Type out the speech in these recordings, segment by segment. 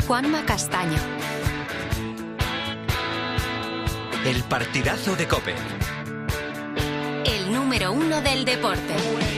Juanma Castaño. El partidazo de COPE. El número 1 del deporte.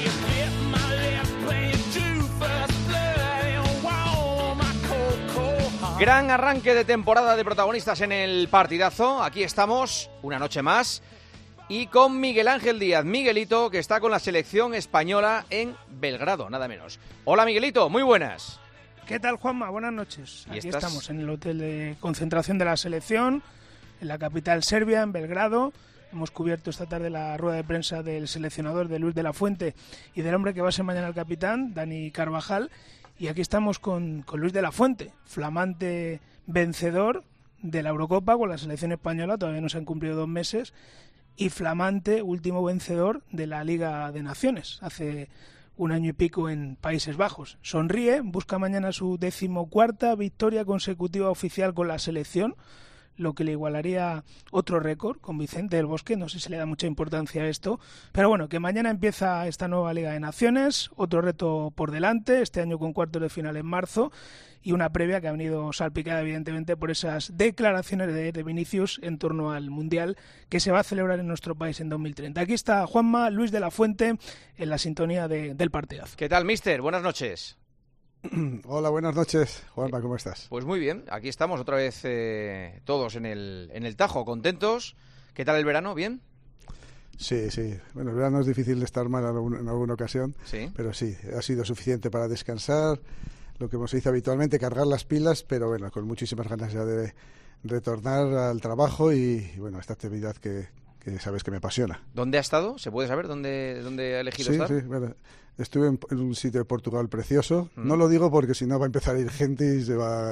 Gran arranque de temporada de protagonistas en el partidazo. Aquí estamos, una noche más, y con Miguel Ángel Díaz, Miguelito, que está con la selección española en Belgrado, nada menos. Hola Miguelito, muy buenas. ¿Qué tal, Juanma? Buenas noches. Aquí estás... estamos en el hotel de concentración de la selección, en la capital serbia, en Belgrado. Hemos cubierto esta tarde la rueda de prensa del seleccionador, de Luis de la Fuente, y del hombre que va a ser mañana el capitán, Dani Carvajal. Y aquí estamos con Luis de la Fuente, flamante vencedor de la Eurocopa con la selección española, todavía no se han cumplido 2 meses, y flamante último vencedor de la Liga de Naciones, hace 1 año y pico en Países Bajos. Sonríe, busca mañana su 14ª victoria consecutiva oficial con la selección, lo que le igualaría otro récord con Vicente del Bosque. No sé si le da mucha importancia a esto, pero bueno, que mañana empieza esta nueva Liga de Naciones, otro reto por delante, este año con cuartos de final en marzo, y una previa que ha venido salpicada evidentemente por esas declaraciones de Vinicius en torno al Mundial que se va a celebrar en nuestro país en 2030. Aquí está Juanma, Luis de la Fuente, en la sintonía del partidazo. ¿Qué tal, mister? Buenas noches. Hola, buenas noches, Juanma, ¿cómo estás? Pues muy bien, aquí estamos otra vez todos en el Tajo, contentos. ¿Qué tal el verano? ¿Bien? Sí. Bueno, el verano es difícil de estar mal en alguna ocasión, ¿Sí? Pero sí, ha sido suficiente para descansar, lo que se dice habitualmente, cargar las pilas, pero bueno, con muchísimas ganas ya de retornar al trabajo y bueno, esta actividad que sabes que me apasiona. ¿Dónde ha estado? ¿Se puede saber dónde ha elegido estar? Sí, bueno, estuve en un sitio de Portugal precioso. No lo digo porque si no va a empezar a ir gente y se va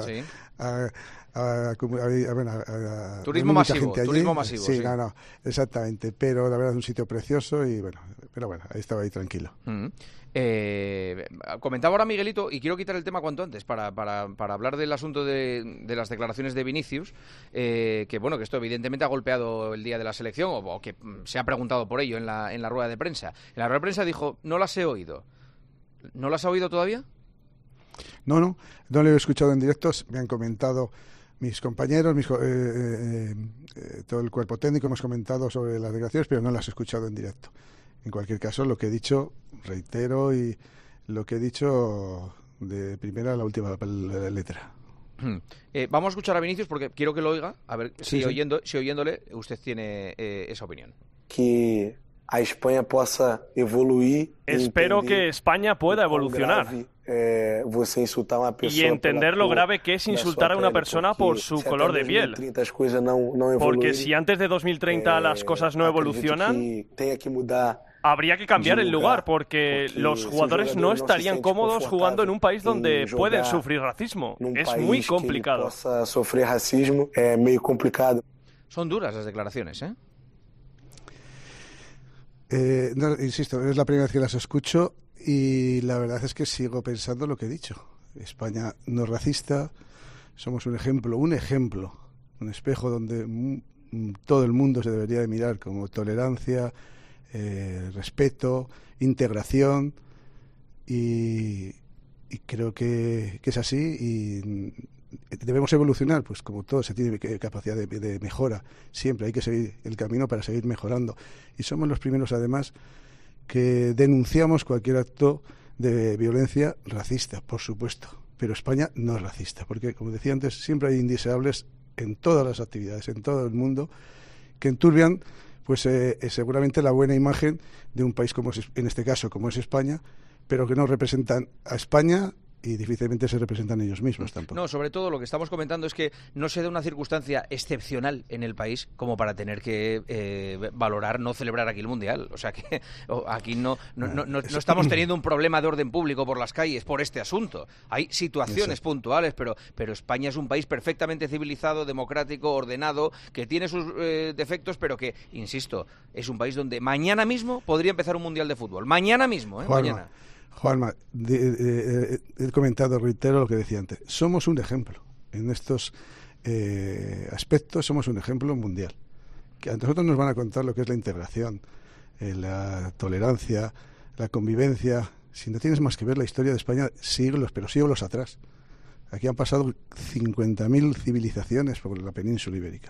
a turismo masivo, turismo masivo. Sí, no, exactamente. Pero la verdad es un sitio precioso y bueno, ahí estaba ahí tranquilo. Comentaba ahora Miguelito, y quiero quitar el tema cuanto antes para hablar del asunto de las declaraciones de Vinicius, que bueno, que esto evidentemente ha golpeado el día de la selección, o que se ha preguntado por ello en la rueda de prensa. En la rueda de prensa dijo, no las he oído. ¿No las ha oído todavía? No lo he escuchado en directo, me han comentado mis compañeros, todo el cuerpo técnico, hemos comentado sobre las declaraciones, pero no las he escuchado en directo. En cualquier caso, lo que he dicho, reitero, y lo que he dicho de primera a la última letra. Vamos a escuchar a Vinicius porque quiero que lo oiga, a ver si oyéndole usted tiene esa opinión. Que a España pueda evoluir. Espero que España pueda evolucionar y entender lo grave que es insultar a una persona por su color de piel. Porque si antes de 2030 las cosas no evolucionan, habría que cambiar el lugar, porque los jugadores no estarían cómodos jugando en un país donde pueden sufrir racismo. Es muy complicado. Son duras las declaraciones, ¿eh? No, insisto, es la primera vez que las escucho y la verdad es que sigo pensando lo que he dicho. España no es racista, somos un ejemplo, un espejo donde todo el mundo se debería de mirar como tolerancia, respeto, integración y creo que es así y debemos evolucionar, pues como todo se tiene capacidad de mejora, siempre hay que seguir el camino para seguir mejorando y somos los primeros además que denunciamos cualquier acto de violencia racista, por supuesto, pero España no es racista, porque como decía antes, siempre hay indeseables en todas las actividades, en todo el mundo, que enturbian pues seguramente la buena imagen de un país como es, en este caso como es España, pero que no representan a España y difícilmente se representan ellos mismos tampoco. No, sobre todo lo que estamos comentando es que no se da una circunstancia excepcional en el país como para tener que valorar no celebrar aquí el Mundial. O sea que aquí no estamos teniendo un problema de orden público por las calles por este asunto. Hay situaciones puntuales, pero España es un país perfectamente civilizado, democrático, ordenado, que tiene sus defectos, pero que, insisto, es un país donde mañana mismo podría empezar un Mundial de fútbol. Mañana mismo, mañana. Juanma, he comentado, reitero lo que decía antes. Somos un ejemplo. En estos aspectos somos un ejemplo mundial. Que a nosotros nos van a contar lo que es la integración, la tolerancia, la convivencia. Si no tienes más que ver la historia de España, siglos, pero siglos atrás. Aquí han pasado 50.000 civilizaciones por la península ibérica.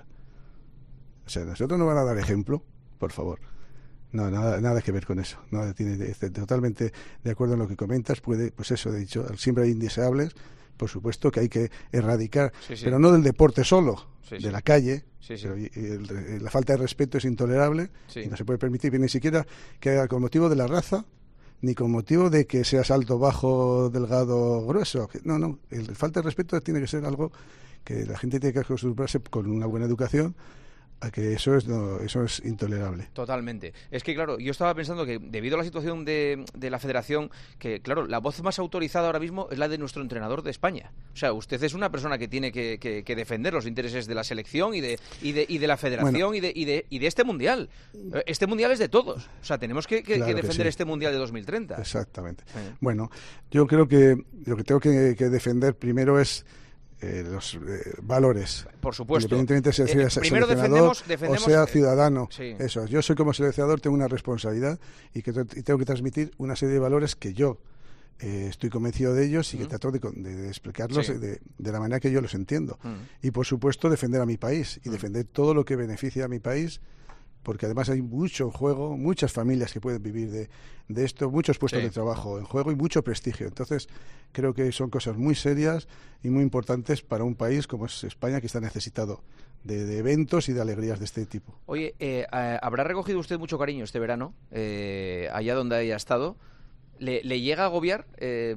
O sea, nosotros nos van a dar ejemplo, por favor. No, nada que ver con eso. Totalmente de acuerdo en lo que comentas. Pues eso he dicho, siempre hay indeseables, por supuesto que hay que erradicar, pero no del deporte solo, de la calle. Pero la falta de respeto es intolerable y no se puede permitir ni siquiera que haga con motivo de la raza, ni con motivo de que seas alto, bajo, delgado, grueso. No, el falta de respeto tiene que ser algo que la gente tiene que acostumbrarse con una buena educación a que eso es intolerable. Totalmente. Es que, claro, yo estaba pensando que debido a la situación de la federación, que, claro, la voz más autorizada ahora mismo es la de nuestro entrenador de España. O sea, usted es una persona que tiene que defender los intereses de la selección y de la federación, bueno, y de este mundial. Este mundial es de todos. O sea, tenemos que defender este mundial de 2030. Exactamente. Bueno, yo creo que lo que tengo que defender primero es los valores. Por supuesto. Independientemente si sea primero defendemos o sea ciudadano. Sí. Eso. Yo soy como seleccionador, tengo una responsabilidad y tengo que transmitir una serie de valores que yo estoy convencido de ellos y que trato de explicarlos de la manera que yo los entiendo. Y por supuesto defender a mi país y defender todo lo que beneficia a mi país, porque además hay mucho en juego, muchas familias que pueden vivir de esto, muchos puestos de trabajo en juego y mucho prestigio. Entonces, creo que son cosas muy serias y muy importantes para un país como es España, que está necesitado de eventos y de alegrías de este tipo. Oye, ¿habrá recogido usted mucho cariño este verano, allá donde haya estado? ¿Le llega a agobiar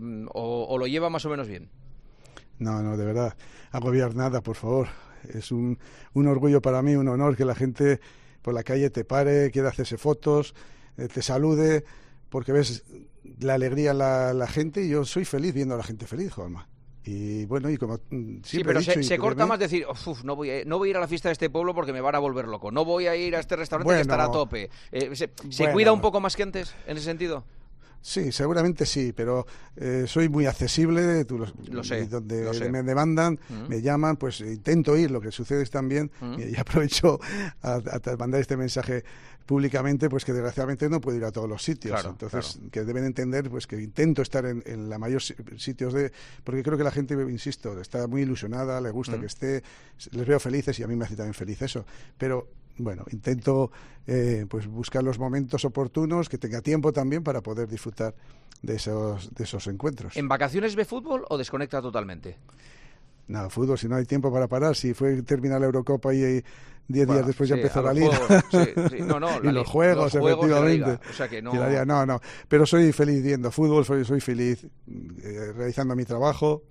o lo lleva más o menos bien? No, de verdad, agobiar nada, por favor. Es un orgullo para mí, un honor que la gente por la calle te pare, quiera hacerse fotos, te salude, porque ves la alegría en la gente, y yo soy feliz viendo a la gente feliz, Juanma. Y bueno, y como siempre pero he dicho, se corta más decir, no voy a ir a la fiesta de este pueblo porque me van a volver loco, no voy a ir a este restaurante que estará a tope. ¿Se cuida un poco más que antes en ese sentido? Sí, seguramente sí, pero soy muy accesible, tú lo sé, y donde me demandan, me llaman, pues intento ir. Lo que sucede es también, y aprovecho a mandar este mensaje públicamente, pues que desgraciadamente no puedo ir a todos los sitios. Entonces, que deben entender pues que intento estar en la mayor sitios porque creo que la gente, insisto, está muy ilusionada, le gusta que esté, les veo felices y a mí me hace también feliz eso, pero bueno, intento pues buscar los momentos oportunos, que tenga tiempo también para poder disfrutar de esos encuentros. ¿En vacaciones ve fútbol o desconecta totalmente? No, fútbol, si no hay tiempo para parar, si fue terminar la Eurocopa y 10 días después ya empezó la Liga. Y los juegos, efectivamente. O sea que no... No, pero soy feliz viendo fútbol, soy feliz realizando mi trabajo.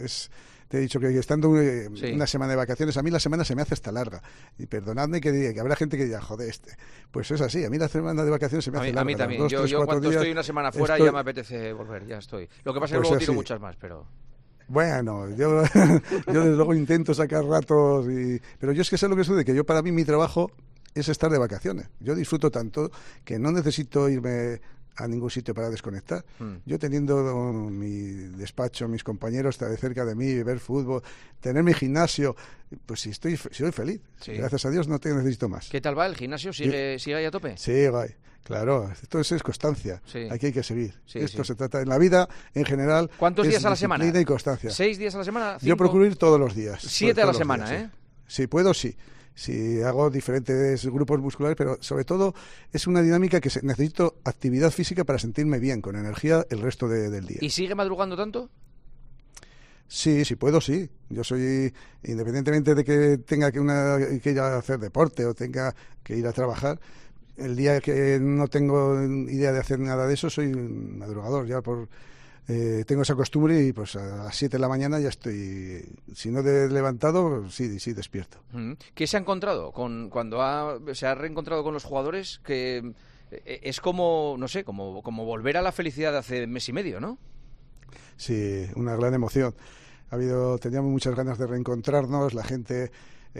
Te he dicho que estando una semana de vacaciones, a mí la semana se me hace hasta larga. Y perdonadme que habrá gente que diga, joder, pues es así, a mí la semana de vacaciones se me hace larga. A mí también, yo cuando estoy una semana fuera ya me apetece volver, ya estoy. Lo que pasa es que luego tiro muchas más, pero... Bueno, yo desde luego intento sacar ratos, pero yo es que sé lo que sucede, que yo para mí mi trabajo es estar de vacaciones. Yo disfruto tanto que no necesito irme a ningún sitio para desconectar. Yo teniendo mi despacho, mis compañeros de cerca de mí, ver fútbol, tener mi gimnasio, pues si soy feliz. Sí. Gracias a Dios no te necesito más. ¿Qué tal va el gimnasio? ¿Sigue ahí a tope? Sí, va. Claro, esto es constancia. Aquí hay que seguir. Esto se trata en la vida, en general. ¿Cuántos días a la semana? Disciplina y constancia. 6 días a la semana? 5? Yo procuro ir todos los días. 7 a la semana, días, Si puedo, sí. Si hago diferentes grupos musculares, pero sobre todo es una dinámica que necesito actividad física para sentirme bien, con energía el resto del día. ¿Y sigue madrugando tanto? Sí, si puedo, sí. Yo soy, independientemente de que tenga que ir a hacer deporte o tenga que ir a trabajar, el día que no tengo idea de hacer nada de eso, soy un madrugador. Ya tengo esa costumbre y pues a las 7 de la mañana ya estoy, si no levantado, sí despierto. ¿Qué se ha encontrado cuando se ha reencontrado con los jugadores? Que es como, no sé, como volver a la felicidad de hace mes y medio, ¿no? Sí, una gran emoción. Teníamos muchas ganas de reencontrarnos, la gente,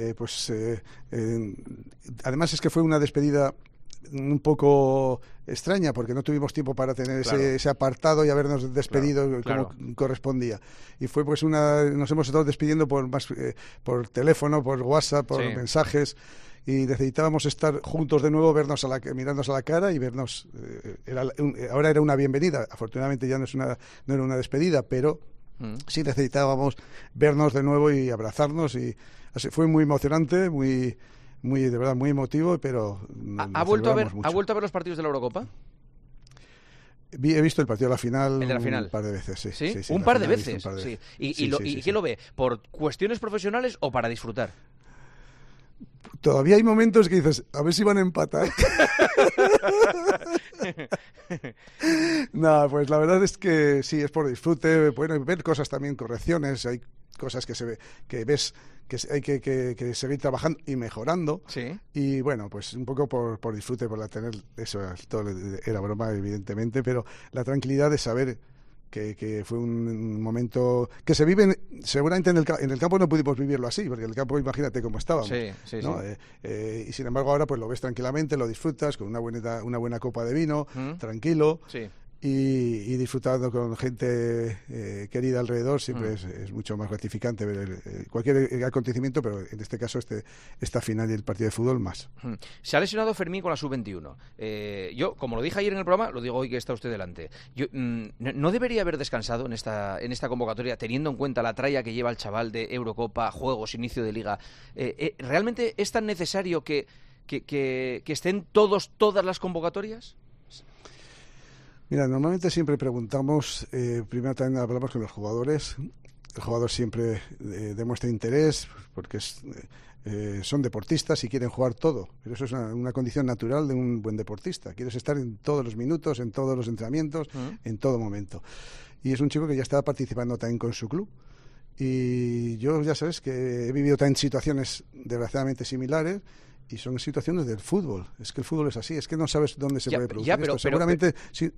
además es que fue una despedida un poco extraña porque no tuvimos tiempo para tener ese apartado y habernos despedido como correspondía, y fue pues nos hemos estado despidiendo por teléfono, por WhatsApp, por mensajes, y necesitábamos estar juntos de nuevo, mirarnos a la cara y vernos. Ahora era una bienvenida, afortunadamente ya no era una despedida, pero sí necesitábamos vernos de nuevo y abrazarnos, y así fue muy emocionante, muy de verdad muy emotivo, pero ¿Ha vuelto a ver los partidos de la Eurocopa? He visto el partido de la final, ¿El de la final? Un par de veces, sí. ¿Sí? ¿Un par de veces? Sí. ¿Y qué lo ve? ¿Por cuestiones profesionales o para disfrutar? Todavía hay momentos que dices, a ver si van a empatar. No, pues la verdad es que sí, es por disfrute. Bueno, ver cosas también, correcciones, hay cosas que ves que hay que seguir trabajando y mejorando. Sí. Y bueno, pues un poco por disfrute, por tener eso, todo era broma, evidentemente, pero la tranquilidad de saber que fue un momento que se vive seguramente en el campo. No pudimos vivirlo así, porque en el campo imagínate cómo estábamos, ¿no? Y sin embargo ahora pues lo ves tranquilamente, lo disfrutas con una buena copa de vino, tranquilo, y disfrutando con gente querida alrededor. Siempre es mucho más gratificante ver cualquier acontecimiento, pero en este caso esta final y el partido de fútbol más. Se ha lesionado Fermín con la sub-21. Yo, como lo dije ayer en el programa, lo digo hoy que está usted delante. ¿No debería haber descansado en esta convocatoria, teniendo en cuenta la tralla que lleva el chaval de Eurocopa, juegos, inicio de Liga? ¿Realmente es tan necesario que estén todas las convocatorias? Mira, normalmente siempre preguntamos, primero también hablamos con los jugadores. El jugador siempre demuestra interés porque son deportistas y quieren jugar todo, pero eso es una condición natural de un buen deportista. Quieres estar en todos los minutos, en todos los entrenamientos, en todo momento. Y es un chico que ya está participando también con su club. Y yo ya sabes que he vivido también situaciones desgraciadamente similares. Y son situaciones del fútbol. Es que el fútbol es así. Es que no sabes dónde se puede producir esto. Seguramente...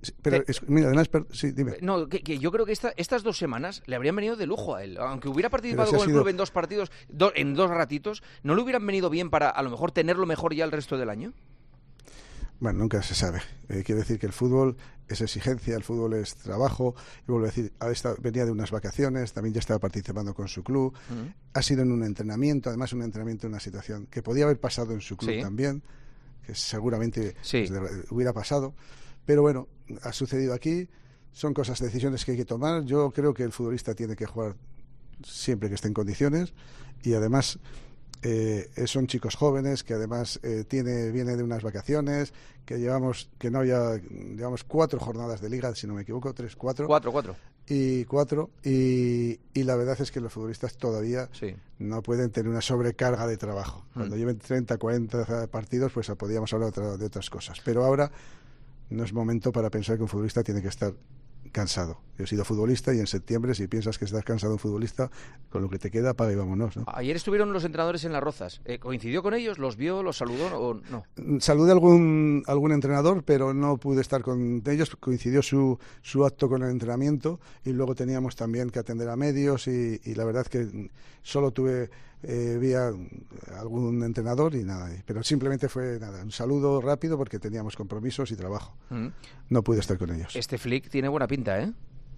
dime. No, que yo creo que estas 2 semanas le habrían venido de lujo a él. Aunque hubiera participado con el club en 2 partidos, en 2 ratitos, ¿no le hubieran venido bien para a lo mejor tenerlo mejor ya el resto del año? Bueno, nunca se sabe. Quiere decir que el fútbol es exigencia, el fútbol es trabajo. Y vuelvo a decir, venía de unas vacaciones, también ya estaba participando con su club. Ha sido en un entrenamiento, además un entrenamiento en una situación que podía haber pasado en su club también, que seguramente hubiera pasado. Pero bueno, ha sucedido aquí. Son decisiones que hay que tomar. Yo creo que el futbolista tiene que jugar siempre que esté en condiciones, y además... son chicos jóvenes que además viene de unas vacaciones que llevamos 4 jornadas de liga, si no me equivoco, 4 y la verdad es que los futbolistas todavía no pueden tener una sobrecarga de trabajo. Cuando lleven 30, 40 partidos pues podríamos hablar de otras cosas, pero ahora no es momento para pensar que un futbolista tiene que estar cansado. Yo he sido futbolista y en septiembre, si piensas que estás cansado un futbolista, con lo que te queda, apaga y vámonos, ¿no? Ayer estuvieron los entrenadores en Las Rozas. ¿Coincidió con ellos? ¿Los vio? ¿Los saludó o no? Saludé a algún entrenador, pero no pude estar con ellos. Coincidió su acto con el entrenamiento, y luego teníamos también que atender a medios, y la verdad que solo vi a algún entrenador y nada, pero simplemente fue un saludo rápido porque teníamos compromisos y trabajo. No pude estar con ellos. Este Flick tiene buena pinta, ¿eh?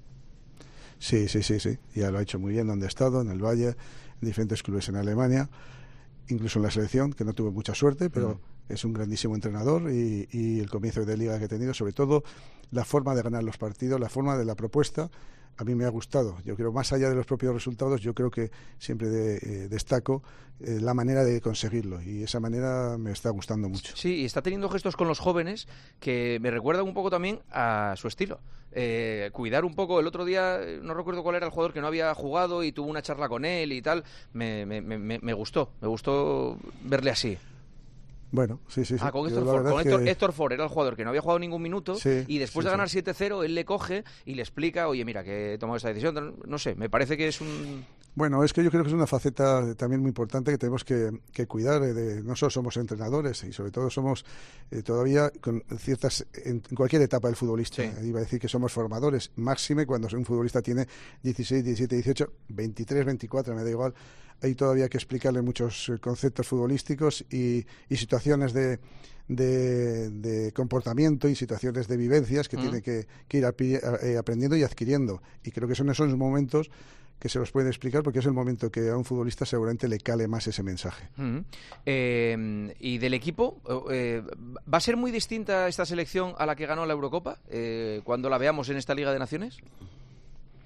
Sí, ya lo ha hecho muy bien donde ha estado, en el Valle, en diferentes clubes en Alemania, incluso en la selección, que no tuve mucha suerte, pero es un grandísimo entrenador, y el comienzo de liga que ha tenido, sobre todo la forma de ganar los partidos, la forma de la propuesta, a mí me ha gustado. Yo creo, más allá de los propios resultados, yo creo que siempre destaco la manera de conseguirlo, y esa manera me está gustando mucho. Sí, y está teniendo gestos con los jóvenes que me recuerdan un poco también a su estilo. Cuidar un poco. El otro día, no recuerdo cuál era el jugador que no había jugado y tuvo una charla con él y tal. Me gustó verle así. Bueno, sí. Con Héctor Ford era el jugador que no había jugado ningún minuto, y después de ganar 7-0, él le coge y le explica, oye, mira, que he tomado esta decisión. No sé, me parece que es un... Bueno, es que yo creo que es una faceta también muy importante que tenemos que cuidar. No solo somos entrenadores, y sobre todo somos todavía con ciertas, en cualquier etapa del futbolista. Iba a decir que somos formadores, máxime cuando un futbolista tiene 16, 17, 18, 23, 24, me da igual. Hay todavía que explicarle muchos conceptos futbolísticos y situaciones de comportamiento y situaciones de vivencias que tiene que ir aprendiendo y adquiriendo. Y creo que son esos momentos que se los puede explicar, porque es el momento que a un futbolista seguramente le cale más ese mensaje. ¿Y del equipo? ¿Va a ser muy distinta esta selección a la que ganó la Eurocopa cuando la veamos en esta Liga de Naciones?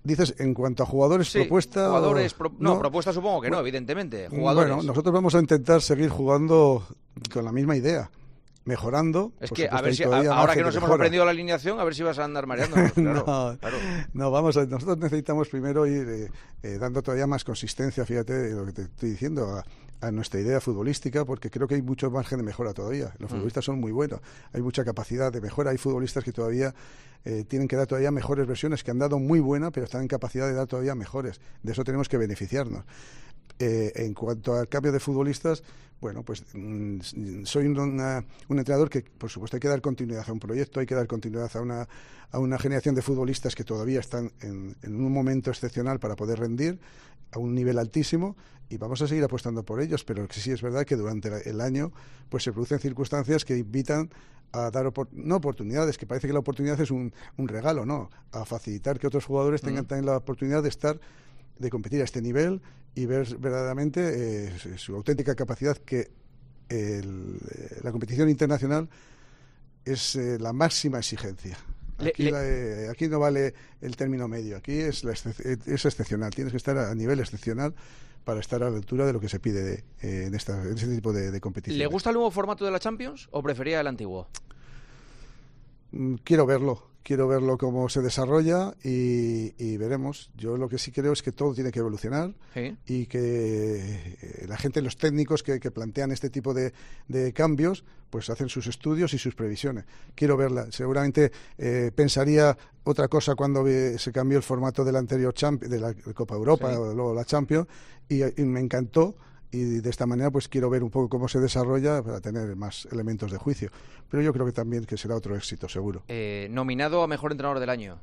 Dices, en cuanto a jugadores, sí, propuesta... Jugadores, propuesta supongo que no, evidentemente. Jugadores. Bueno, nosotros vamos a intentar seguir jugando con la misma idea, mejorando. Es que, a ver si, ahora que nos hemos aprendido la alineación, a ver si vas a andar mareando. Claro, nosotros necesitamos primero ir dando todavía más consistencia, fíjate, de lo que te estoy diciendo, a nuestra idea futbolística, porque creo que hay mucho margen de mejora todavía. Los futbolistas son muy buenos, hay mucha capacidad de mejora, hay futbolistas que todavía tienen que dar todavía mejores versiones, que han dado muy buena, pero están en capacidad de dar todavía mejores. De eso tenemos que beneficiarnos. En cuanto al cambio de futbolistas, bueno, pues soy un entrenador que, por supuesto, hay que dar continuidad a un proyecto, hay que dar continuidad a una generación de futbolistas que todavía están en un momento excepcional para poder rendir a un nivel altísimo, y vamos a seguir apostando por ellos, pero sí es verdad que durante el año pues se producen circunstancias que invitan a dar no oportunidades, que parece que la oportunidad es un regalo, no, a facilitar que otros jugadores tengan también la oportunidad de competir a este nivel y ver verdaderamente su auténtica capacidad, que la competición internacional es la máxima exigencia. Aquí no vale el término medio, aquí es excepcional, tienes que estar a nivel excepcional para estar a la altura de lo que se pide en este tipo de competiciones. ¿Le gusta el nuevo formato de la Champions o prefería el antiguo? Quiero verlo cómo se desarrolla y veremos. Yo lo que sí creo es que todo tiene que evolucionar, ¿sí? Y que la gente, los técnicos que plantean este tipo de cambios, pues hacen sus estudios y sus previsiones. Quiero verla. Seguramente pensaría otra cosa cuando se cambió el formato del anterior de la Copa Europa, sí, o luego la Champions, y me encantó. Y de esta manera pues quiero ver un poco cómo se desarrolla para tener más elementos de juicio. Pero yo creo que también que será otro éxito, seguro. Nominado a Mejor Entrenador del Año.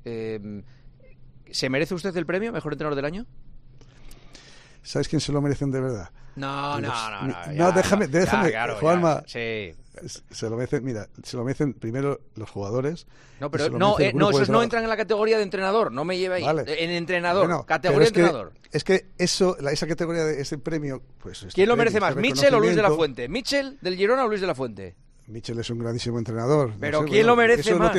¿Se merece usted el premio Mejor Entrenador del Año? ¿Sabes quién se lo merecen de verdad? No, déjame, claro, Juanma. Sí. Se lo merecen primero los jugadores. No, pero esos no entran en la categoría de entrenador, no me lleve ahí. Vale. En entrenador, bueno, categoría de entrenador. Es que esa categoría de ese premio, pues... ¿Quién lo merece más, Mitchell o Luis de la Fuente? ¿Mitchell del Girona o Luis de la Fuente? Mitchell es un grandísimo entrenador. Pero no sé, ¿quién lo merece más?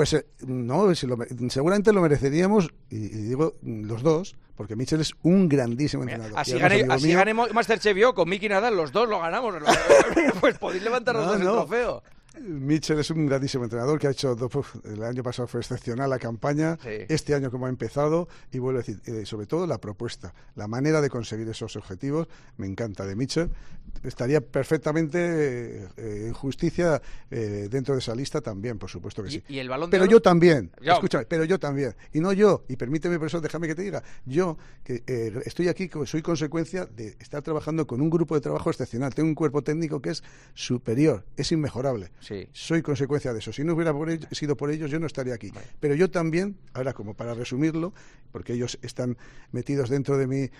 Seguramente lo mereceríamos, y digo los dos, porque Mitchell es un grandísimo entrenador. Así ganemos Masterchef yo con Miki Nadal, los dos lo ganamos. Pues podéis levantar los dos el trofeo. Mitchell es un grandísimo entrenador que ha hecho el año pasado fue excepcional la campaña, sí. Este año como ha empezado, y vuelvo a decir, sobre todo la propuesta, la manera de conseguir esos objetivos, me encanta de Mitchell. Estaría perfectamente en justicia dentro de esa lista también, por supuesto que sí. ¿Y el Balón de Pero Oro? yo también, escúchame, pero yo también, y no yo, y permíteme por eso, déjame que te diga, yo que estoy aquí, soy consecuencia de estar trabajando con un grupo de trabajo excepcional, tengo un cuerpo técnico que es superior, es inmejorable. Sí. Soy consecuencia de eso. Si no hubiera sido por ellos, yo no estaría aquí. Vale. Pero yo también, ahora como para resumirlo, porque ellos están metidos dentro de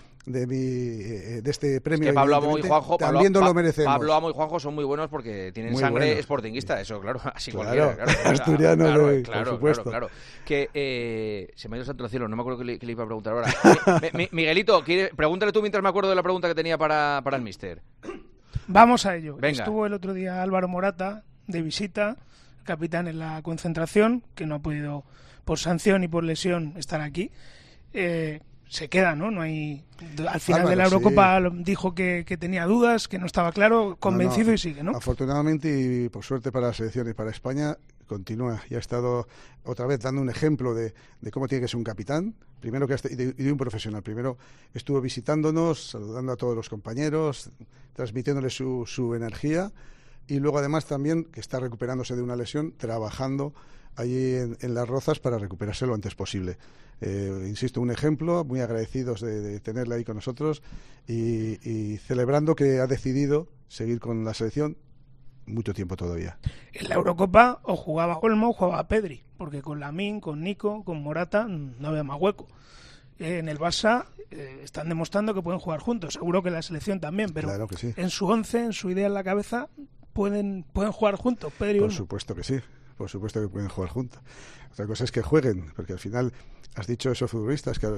este premio. Es que Pablo Amo y Juanjo también lo merecemos. Pablo Amo y Juanjo son muy buenos porque tienen muy sangre sportinguista, eso, claro, así claro, cualquiera. Claro, asturiano, por supuesto. Claro. Que se me ha ido santo al cielo, no me acuerdo qué le iba a preguntar ahora. Miguelito, pregúntale tú mientras me acuerdo de la pregunta que tenía para el míster. Vamos a ello. Venga. Estuvo el otro día Álvaro Morata de visita, capitán en la concentración, que no ha podido por sanción y por lesión estar aquí. Se queda, ¿no? No hay. Al final de la Eurocopa sí. Dijo que tenía dudas, que no estaba claro, convencido y sigue, ¿no? Afortunadamente y por suerte para la selección y para España continúa. Ya ha estado otra vez dando un ejemplo de cómo tiene que ser un capitán, primero y de un profesional. Primero estuvo visitándonos, saludando a todos los compañeros, transmitiéndoles su energía. Y luego además también que está recuperándose de una lesión, trabajando allí en Las Rozas para recuperarse lo antes posible. Insisto, un ejemplo, muy agradecidos de tenerle ahí con nosotros y celebrando que ha decidido seguir con la selección mucho tiempo todavía. En la Eurocopa o jugaba Olmo o jugaba Pedri, porque con Lamine, con Nico, con Morata no había más hueco. En el Barça están demostrando que pueden jugar juntos, seguro que la selección también, pero claro que sí. En su once, en su idea en la cabeza, pueden jugar juntos, Pedri y Olmo. Por supuesto que sí, por supuesto que pueden jugar juntos. Otra cosa es que jueguen, porque al final has dicho esos futbolistas que ahora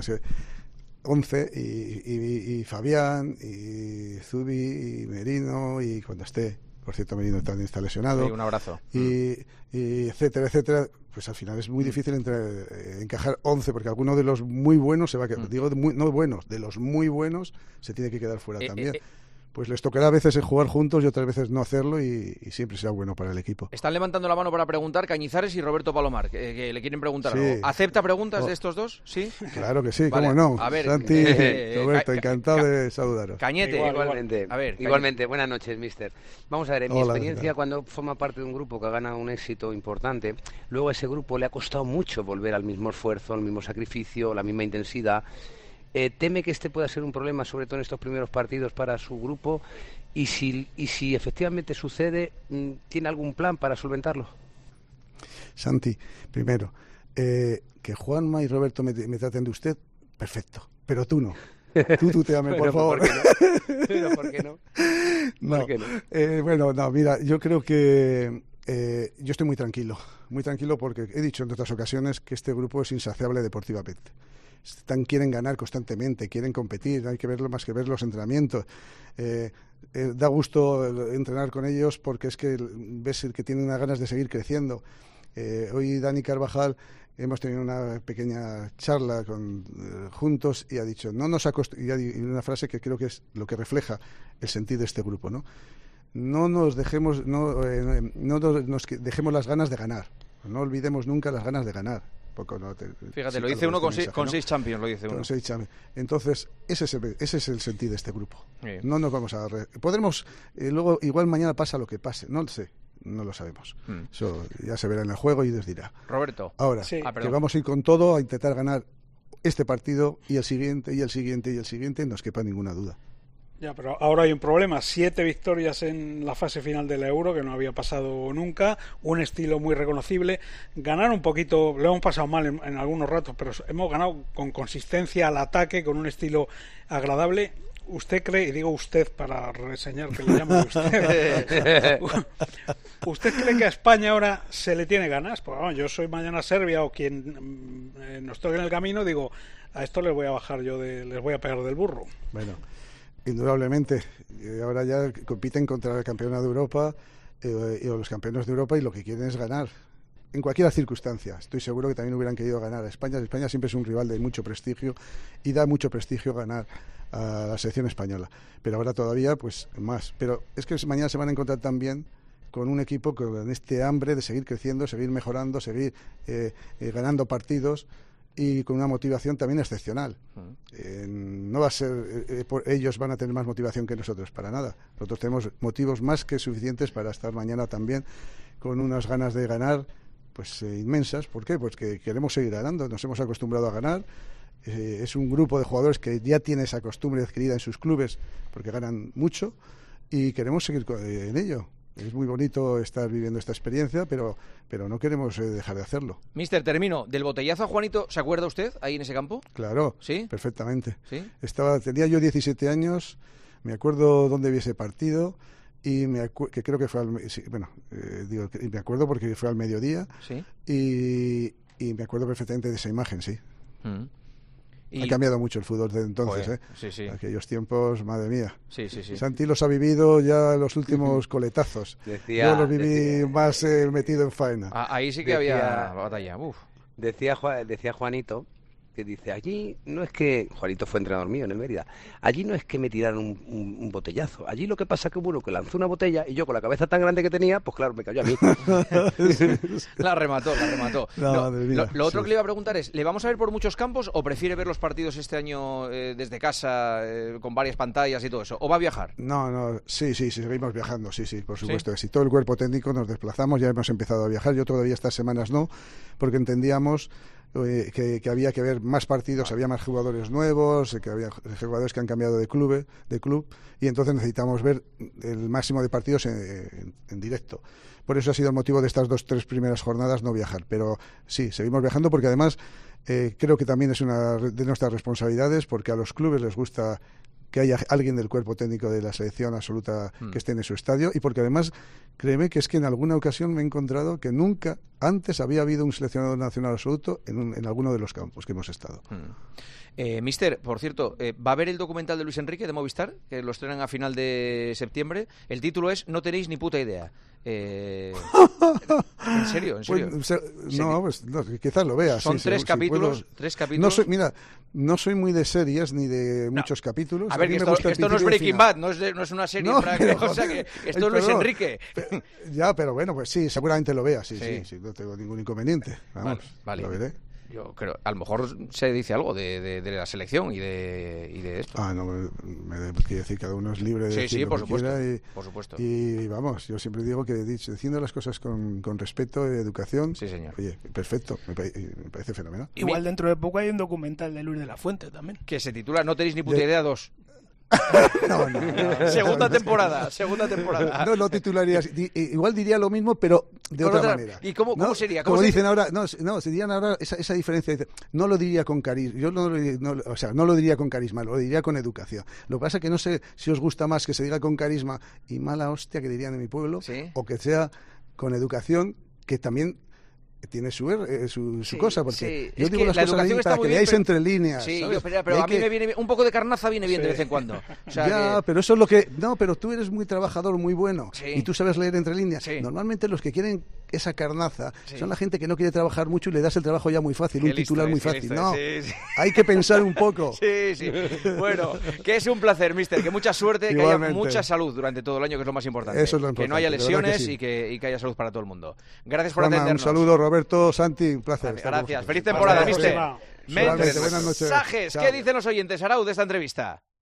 11 y Fabián y Zubi y Merino y cuando esté, por cierto Merino también está lesionado. Sí, un abrazo. Y etcétera, etcétera. pues al final es muy difícil encajar 11, porque alguno de los muy buenos se va a quedar, digo no buenos, de los muy buenos se tiene que quedar fuera también. Pues les tocará a veces jugar juntos y otras veces no hacerlo y siempre será bueno para el equipo. Están levantando la mano para preguntar Cañizares y Roberto Palomar, que le quieren preguntar algo. ¿Acepta preguntas de estos dos? ¿Sí? Claro que sí, vale. ¿Cómo no? A ver, Santi, Roberto, encantado de saludaros. Cañete. Igualmente. A ver, Igualmente, buenas noches, mister. Vamos a ver, en mi Hola, experiencia, cuando forma parte de un grupo que ha ganado un éxito importante, luego a ese grupo le ha costado mucho volver al mismo esfuerzo, al mismo sacrificio, la misma intensidad. ¿Teme que este pueda ser un problema, sobre todo en estos primeros partidos, para su grupo? Y si efectivamente sucede, ¿tiene algún plan para solventarlo? Santi, primero, que Juanma y Roberto me traten de usted, perfecto, pero tú no. Tú tuteame, por favor. ¿Pero por qué no? No. ¿Por qué no? Bueno, no, mira, yo creo que yo estoy muy tranquilo porque he dicho en otras ocasiones que este grupo es insaciable deportivamente. Quieren ganar constantemente, quieren competir, hay que verlo más que ver los entrenamientos. Da gusto entrenar con ellos porque es que ves que tienen unas ganas de seguir creciendo. Hoy Dani Carvajal hemos tenido una pequeña charla juntos y ha dicho, y una frase que creo que es lo que refleja el sentido de este grupo, ¿no? No nos dejemos las ganas de ganar, no olvidemos nunca las ganas de ganar. Fíjate, lo dice uno con 6 Champions, lo dice uno. Con 6 Champions. Entonces, ese es el sentido de este grupo. Bien. No nos vamos a... Podremos, luego, igual mañana pasa lo que pase, no lo sé, no lo sabemos. Eso ya se verá en el juego y Dios dirá. Roberto. Ahora, sí. que vamos a ir con todo a intentar ganar este partido y el siguiente, y el siguiente, y el siguiente, no os quepa ninguna duda. Ya, pero ahora hay un problema, 7 victorias en la fase final del Euro, que no había pasado nunca, un estilo muy reconocible, ganar un poquito, lo hemos pasado mal en algunos ratos, pero hemos ganado con consistencia al ataque, con un estilo agradable. ¿Usted cree, y digo usted para reseñar que le llamo usted, ¿usted cree que a España ahora se le tiene ganas? Pues bueno, yo soy mañana Serbia o quien nos toque en el camino, digo, a esto les voy a bajar les voy a pegar del burro. Bueno, indudablemente, ahora ya compiten contra el campeón de Europa o los campeones de Europa y lo que quieren es ganar. En cualquier circunstancia, estoy seguro que también hubieran querido ganar a España. España siempre es un rival de mucho prestigio y da mucho prestigio ganar a la selección española. Pero ahora todavía, pues más. Pero es que mañana se van a encontrar también con un equipo con este hambre de seguir creciendo, seguir mejorando, seguir ganando partidos y con una motivación también excepcional. No va a ser ellos van a tener más motivación que nosotros, para nada. Nosotros tenemos motivos más que suficientes para estar mañana también con unas ganas de ganar pues inmensas. ¿Por qué? Pues que queremos seguir ganando, nos hemos acostumbrado a ganar. Es un grupo de jugadores que ya tiene esa costumbre adquirida en sus clubes porque ganan mucho y queremos seguir en ello. Es muy bonito estar viviendo esta experiencia, pero no queremos dejar de hacerlo. Mister, termino. ¿Del botellazo a Juanito se acuerda usted ahí en ese campo? Claro, ¿Sí? Perfectamente. ¿Sí? Tenía yo 17 años, me acuerdo dónde vi ese partido y que creo que fue me acuerdo porque fue al mediodía. ¿Sí? Y me acuerdo perfectamente de esa imagen, sí. Ha cambiado mucho el fútbol desde entonces, Joder, sí. Aquellos tiempos, madre mía. Sí. Santi los ha vivido ya los últimos coletazos. Yo los viví más metido en faena. Ahí sí que había batalla. Uf. Decía Juanito, que dice, allí no es que... Juanito fue entrenador mío en el Mérida. Allí no es que me tiraron un botellazo. Allí lo que pasa es que uno que lanzó una botella y yo con la cabeza tan grande que tenía, pues claro, me cayó a mí. La remató. Lo otro que le iba a preguntar es, ¿le vamos a ver por muchos campos o prefiere ver los partidos este año desde casa, con varias pantallas y todo eso? ¿O va a viajar? No, sí, seguimos viajando, sí, por supuesto. ¿Sí? Si todo el cuerpo técnico nos desplazamos, ya hemos empezado a viajar. Yo todavía estas semanas no, porque entendíamos que había que ver más partidos, había más jugadores nuevos, que había jugadores que han cambiado de club y entonces necesitamos ver el máximo de partidos en directo. Por eso ha sido el motivo de estas 2-3 primeras jornadas no viajar, pero sí, seguimos viajando porque además creo que también es una de nuestras responsabilidades, porque a los clubes les gusta que haya alguien del cuerpo técnico de la selección absoluta que esté en su estadio, y porque además, créeme que es que en alguna ocasión me he encontrado que nunca antes había habido un seleccionador nacional absoluto en alguno de los campos que hemos estado. Mister, por cierto, ¿va a ver el documental de Luis Enrique de Movistar, que lo estrenan a final de septiembre? El título es No tenéis ni puta idea. ¿En serio? Pues, quizás lo veas. Son tres capítulos. No soy muy de series ni de muchos capítulos. A ver, que esto no es Breaking Bad, no es una serie o sea que esto no es Enrique. Pero bueno, pues sí, seguramente lo veas, sí, no tengo ningún inconveniente. Vamos, vale. Lo veré. Yo creo, a lo mejor se dice algo de la selección y de esto. No, me quiere decir, cada uno es libre de decir lo que quiera por supuesto. Y vamos, yo siempre digo que diciendo las cosas con respeto y educación, sí, señor. Oye, perfecto, me parece fenomenal. Igual dentro de poco hay un documental de Luis de la Fuente también. Que se titula No tenéis ni puta idea 2. No. Segunda temporada. No lo titularías. Igual diría lo mismo, pero de otra manera. ¿Y cómo sería? Como dicen ahora, se dirían ahora esa diferencia. No lo diría con carisma. Yo no lo diría con carisma, lo diría con educación. Lo que pasa es que no sé si os gusta más que se diga con carisma y mala hostia, que dirían en mi pueblo, ¿sí? O que sea con educación, que también tiene su cosa, porque yo digo las cosas para que leáis entre líneas. Sí, pero a mí me viene un poco de carnaza viene bien de vez en cuando. O sea, pero eso es lo que... No, pero tú eres muy trabajador, muy bueno, y tú sabes leer entre líneas. Sí. Normalmente los que quieren esa carnaza son la gente que no quiere trabajar mucho y le das el trabajo ya muy fácil, un titular muy fácil. No, hay que pensar un poco. Sí. Bueno, que es un placer, mister, que mucha suerte, que haya mucha salud durante todo el año, que es lo más importante. Eso es lo importante. Que no haya lesiones y que haya salud para todo el mundo. Gracias por Juanma, atendernos. Un saludo, Roberto, Santi, un placer. Gracias. Feliz temporada, mister. Buenas noches. Mensajes. ¿Qué dicen los oyentes, Arau, de esta entrevista?